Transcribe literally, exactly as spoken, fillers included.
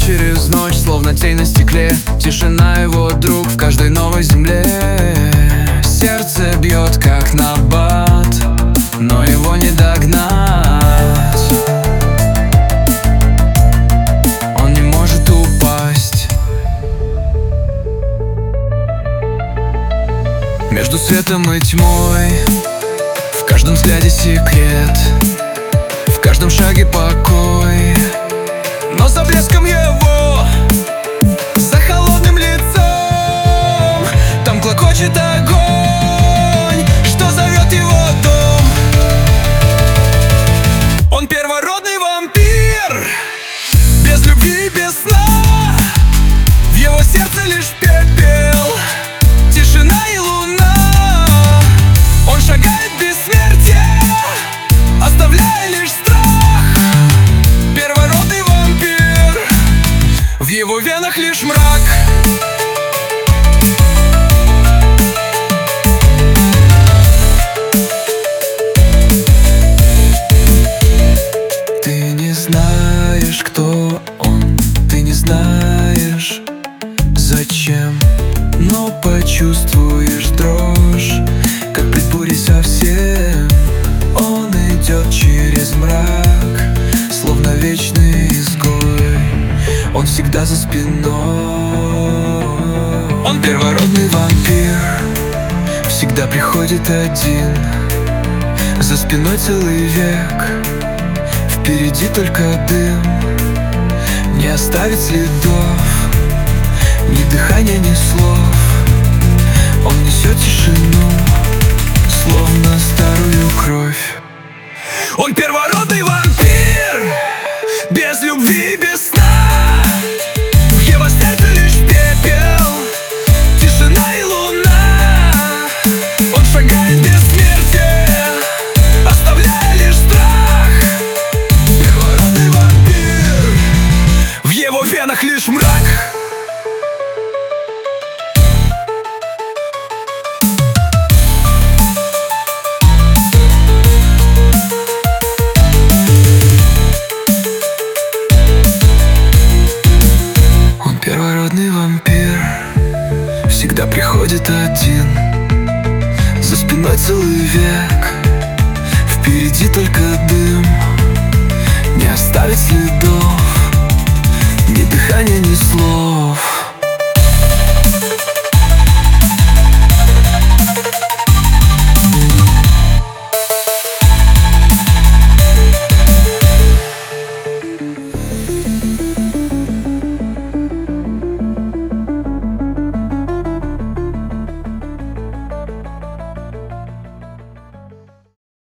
через ночь, словно тень на стекле. Тишина его друг в каждой новой земле. Сердце бьет как набат, но его не догнать. Он не может упасть. Между светом и тьмой, в каждом взгляде секрет, в каждом шаге покой. Но за блеском его, за холодным лицом, там клокочет огонь, что зовет его дом. Он первородный вампир, без любви, без сна. В его сердце лишь пепел, тишина и луна. Он шагает в бессмертие, оставляя лишь страх. Первородный вампир, в его венах лишь мрак. Ты не знаешь, кто он, ты не знаешь, зачем, но почувствуешь дрожь, как при буре совсем. Он идет через мрак, словно вечный изгой. Он всегда за спиной. Он первородный вампир, всегда приходит один. За спиной целый век, впереди только дым. Не оставит следов, ни дыхания, ни слов. Он несет тишину, словно старую кровь. Он первородный вампир, без любви, без сна. В его сердце лишь пепел, тишина и луна. Он шагает без смерти, оставляя лишь страх. Первородный вампир, в его венах лишь мрак. Первородный вампир, всегда приходит один. За спиной целый век, впереди только дым. Не оставит следов, ни дыхания, ни слов.